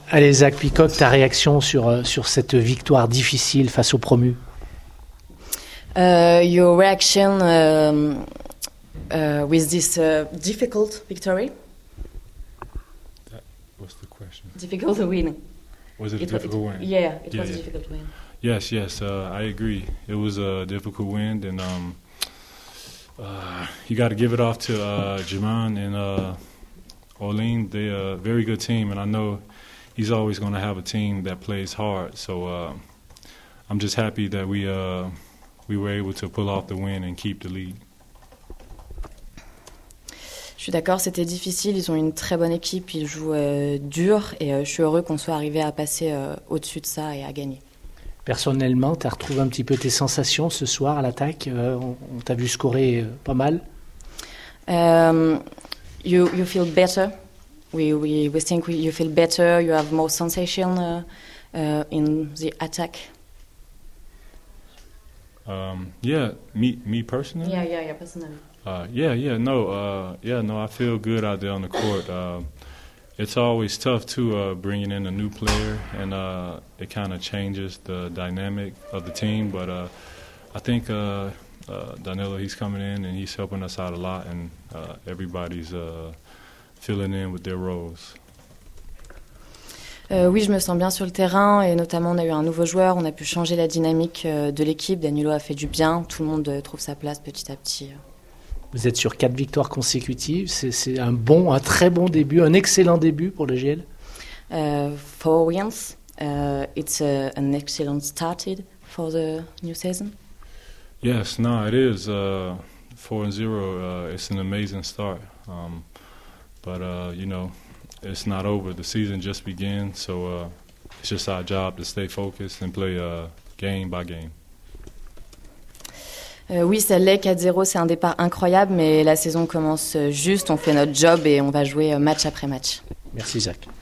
Allez, Zach Peacock, ta réaction sur cette victoire difficile face aux promus? Your reaction with this difficult victory? What's the question? Difficult win. Was it a difficult win? Yeah, it was a difficult win. Yes, I agree. It was a difficult win, and you got to give it off to Jaman and Orlean. They're a very good team, and I know he's always going to have a team that plays hard. So I'm just happy that we were able to pull off the win and keep the lead. Je suis d'accord, c'était difficile, ils ont une très bonne équipe, ils jouent dur et je suis heureux qu'on soit arrivé à passer au-dessus de ça et à gagner. Personnellement, tu as retrouvé un petit peu tes sensations ce soir à l'attaque, on t'a vu scorer pas mal. You feel better, we think you feel better, you have more sensation in the attack. Yeah, me personally? Yeah, personally. No, I feel good out there on the court. It's always tough too, bringing in a new player, and it kind of changes the dynamic of the team. But I think Danilo, he's coming in and he's helping us out a lot, and everybody's filling in with their roles. Oui, je me sens bien sur le terrain et notamment on a eu un nouveau joueur, on a pu changer la dynamique de l'équipe. Danilo a fait du bien, tout le monde trouve sa place petit à petit. Vous êtes sur 4 victoires consécutives, c'est un très bon début, un excellent début pour le GL. 4 wins, it's an excellent started for the new season. Yes, no, it is 4-0. It's an amazing start, but you know, it's not over. The season just began, so it's just our job to stay focused and play game by game. Oui, ça l'est, 4-0, c'est un départ incroyable, mais la saison commence juste, on fait notre job et on va jouer match après match. Merci Zach.